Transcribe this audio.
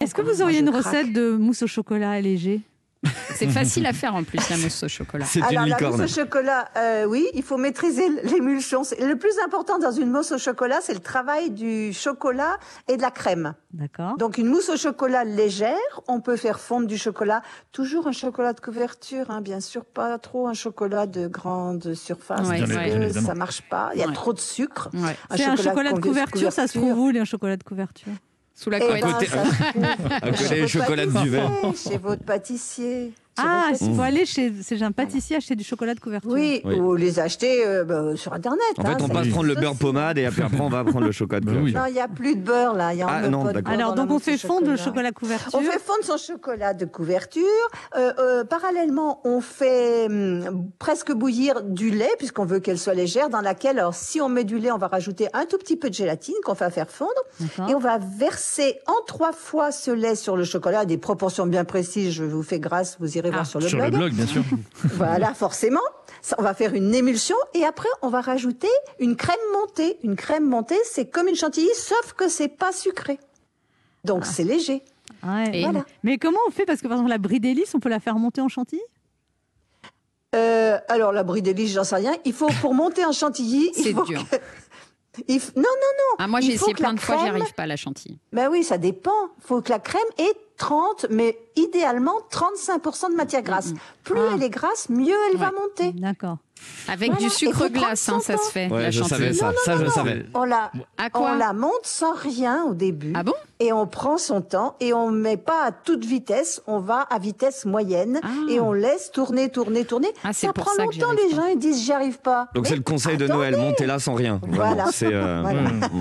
Est-ce que vous auriez une recette de mousse au chocolat allégée? C'est facile à faire en plus, la mousse au chocolat. C'est une Alors, la licorne. mousse au chocolat, oui, il faut maîtriser l'émulsion. Le plus important dans une mousse au chocolat, c'est le travail du chocolat et de la crème. D'accord. Donc, une mousse au chocolat légère, on peut faire fondre du chocolat. Toujours un chocolat de couverture, hein, bien sûr, pas trop un chocolat de grande surface, Ouais, parce ouais, que évidemment. ça marche pas. Il y a Ouais. trop de sucre. Ouais. C'est un chocolat de couverture, ça se trouve où, un chocolat de couverture? Sous la Eh couette. ben, côté- ça se trouve À côté chez des votre chocolats de pâtissier, duvet. chez votre pâtissier. Ah, Chez il votre faut aller chez un pâtissier acheter du chocolat de couverture. Oui, Oui. ou les acheter sur Internet. En fait, on ça passe existe prendre le beurre aussi. pommade et après on va prendre le chocolat de Bah oui. couverture. Non, il n'y a plus de beurre là. Il y a Ah, en non, pas de d'accord. beurre Alors, dans donc la on mousse au fait fondre le chocolat couverture. On fait fondre son chocolat de couverture. Parallèlement, on fait presque bouillir du lait, puisqu'on veut qu'elle soit légère, dans laquelle, alors, si on met du lait, on va rajouter un tout petit peu de gélatine qu'on va faire fondre. D'accord. Et on va verser en 3 fois ce lait sur le chocolat, à des proportions bien précises. Je vous fais grâce, vous irez voir sur le Sur blog. le blog, bien sûr. Voilà, forcément. Ça, on va faire une émulsion et après, on va rajouter une crème montée. Une crème montée, c'est comme une chantilly, sauf que c'est pas sucré. Donc, c'est léger. Ouais. Et- Voilà. Mais comment on fait? Parce que par exemple, la brie d'hélice, on peut la faire monter en chantilly? Alors, la brie d'hélice, j'en sais rien. Il faut, pour monter en chantilly, il C'est faut dur. que- Non, Ah, moi, Il j'ai faut essayé que la plein de fois, j'y crème- arrive pas à la chantilly. ben oui, ça dépend. Il faut que la crème ait 30, mais idéalement 35% de matière grasse. Plus Ah. elle est grasse, mieux elle va Ouais. monter. D'accord. Avec Voilà, du il sucre faut glace, prendre son ça se temps. fait, la Ouais, je chantilly. savais ça. Ça, je savais. On la, À quoi? on la monte sans rien au début. Ah bon? Et on prend son temps et on met pas à toute vitesse, on va à vitesse moyenne Ah. et on laisse tourner. Ah, c'est ça pour prend ça que j'y longtemps, arrive les pas. gens ils disent j'y arrive pas. Donc Mais c'est le conseil de attendez. Noël, montez là sans rien. Vraiment, Voilà. c'est Voilà.